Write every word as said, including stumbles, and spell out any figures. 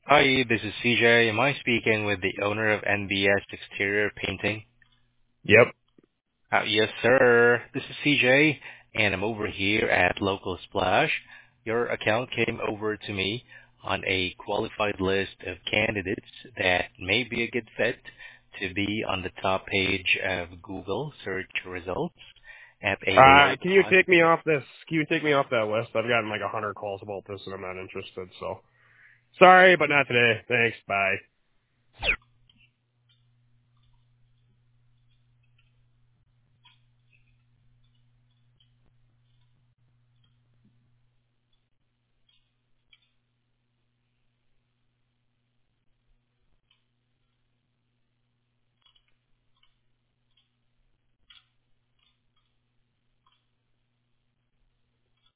Hi, this is C J. Am I speaking with the owner of N B S Exterior Painting? Yep. Uh, yes, sir. This is C J, and I'm over here at Local Splash. Your account came over to me on a qualified list of candidates that may be a good fit to be on the top page of Google search results at a Uh, low can you cost. take me off this? Can you take me off that list? I've gotten like a hundred calls about this, and I'm not interested. So sorry, but not today. Thanks. Bye.